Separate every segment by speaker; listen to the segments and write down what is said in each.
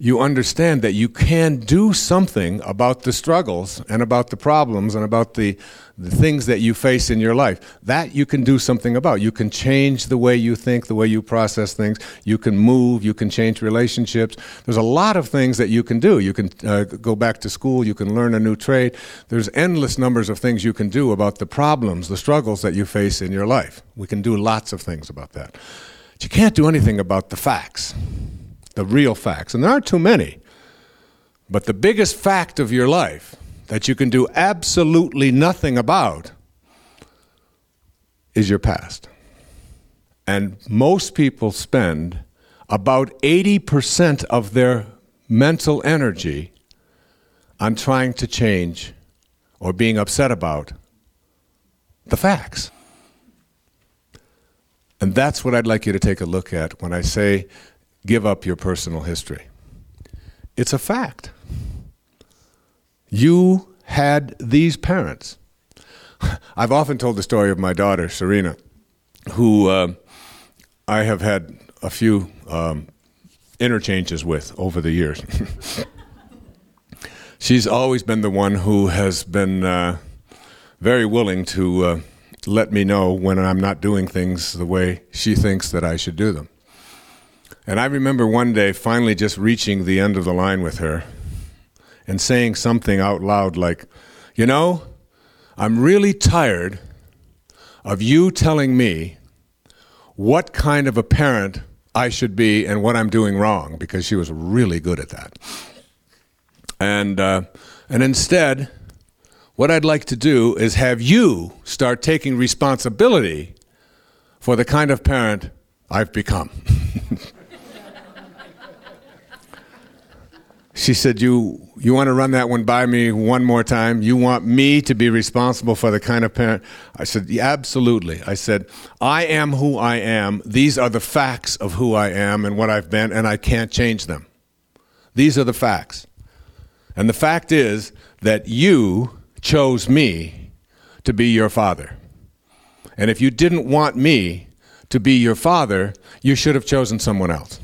Speaker 1: you understand that you can do something about the struggles and about the problems and about the things that you face in your life. That you can do something about. You can change the way you think, the way you process things. You can move. You can change relationships. There's a lot of things that you can do. You can go back to school. You can learn a new trade. There's endless numbers of things you can do about the problems, the struggles that you face in your life. We can do lots of things about that. But you can't do anything about the facts, the real facts. And there aren't too many. But the biggest fact of your life that you can do absolutely nothing about is your past. And most people spend about 80% of their mental energy on trying to change or being upset about the facts. And that's what I'd like you to take a look at when I say give up your personal history. It's a fact. You had these parents. I've often told the story of my daughter, Serena, who I have had a few interchanges with over the years. She's always been the one who has been very willing to let me know when I'm not doing things the way she thinks that I should do them. And I remember one day finally just reaching the end of the line with her and saying something out loud like, you know, I'm really tired of you telling me what kind of a parent I should be and what I'm doing wrong, because she was really good at that. And instead, what I'd like to do is have you start taking responsibility for the kind of parent I've become. She said, you want to run that one by me one more time? You want me to be responsible for the kind of parent? I said, yeah, absolutely. I said, I am who I am. These are the facts of who I am and what I've been, and I can't change them. These are the facts. And the fact is that you chose me to be your father. And if you didn't want me to be your father, you should have chosen someone else.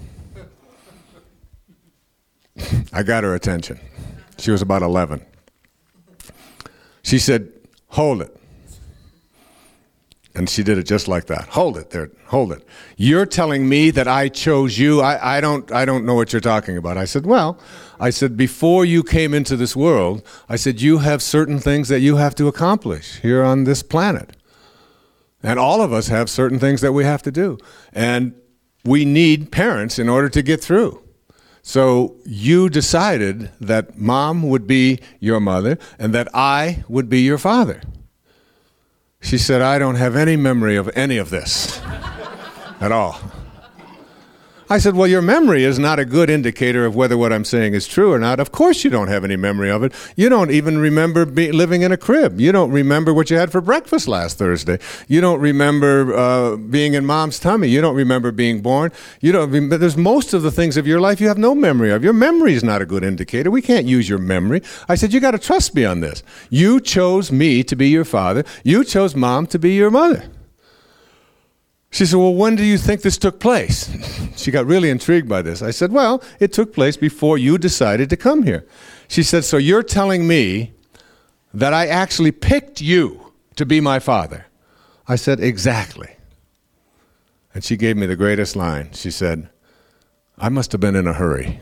Speaker 1: I got her attention. She was about 11. She said, hold it. And she did it just like that. Hold it there. Hold it. You're telling me that I chose you. I don't know what you're talking about. I said, well, before you came into this world, I said, you have certain things that you have to accomplish here on this planet. And all of us have certain things that we have to do. And we need parents in order to get through. So you decided that mom would be your mother and that I would be your father. She said, I don't have any memory of any of this at all. I said, well, your memory is not a good indicator of whether what I'm saying is true or not. Of course you don't have any memory of it. You don't even remember living in a crib. You don't remember what you had for breakfast last Thursday. You don't remember being in mom's tummy. You don't remember being born. But there's most of the things of your life you have no memory of. Your memory is not a good indicator. We can't use your memory. I said, you got to trust me on this. You chose me to be your father. You chose mom to be your mother. She said, well, when do you think this took place? She got really intrigued by this. I said, well, it took place before you decided to come here. She said, so you're telling me that I actually picked you to be my father? I said, exactly. And she gave me the greatest line. She said, I must have been in a hurry.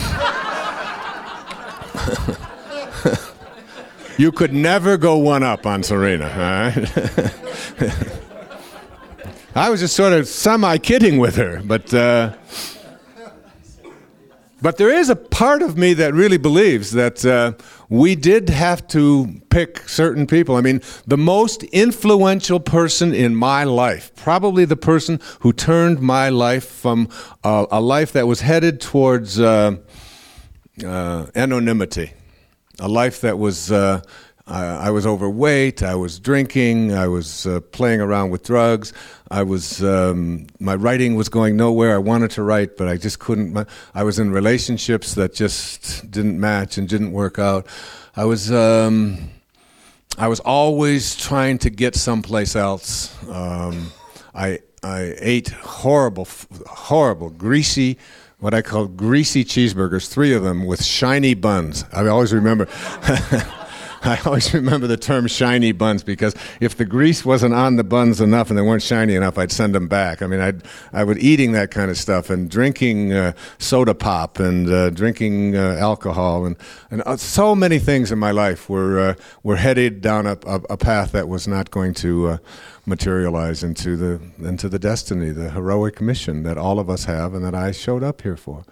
Speaker 1: You could never go one up on Serena, all right? I was just sort of semi-kidding with her, but there is a part of me that really believes that we did have to pick certain people. I mean, the most influential person in my life, probably the person who turned my life from a life that was headed towards anonymity, a life that was... I was overweight, I was drinking, I was playing around with drugs, my writing was going nowhere. I wanted to write, but I just couldn't. I was in relationships that just didn't match and didn't work out. I was always trying to get someplace else. I ate horrible, greasy, what I call greasy cheeseburgers, 3 of them with shiny buns. I always remember I always remember the term shiny buns, because if the grease wasn't on the buns enough and they weren't shiny enough, I'd send them back. I mean, I would eating that kind of stuff and drinking soda pop and drinking alcohol and so many things in my life were headed down a path that was not going to materialize into the destiny, the heroic mission that all of us have and that I showed up here for.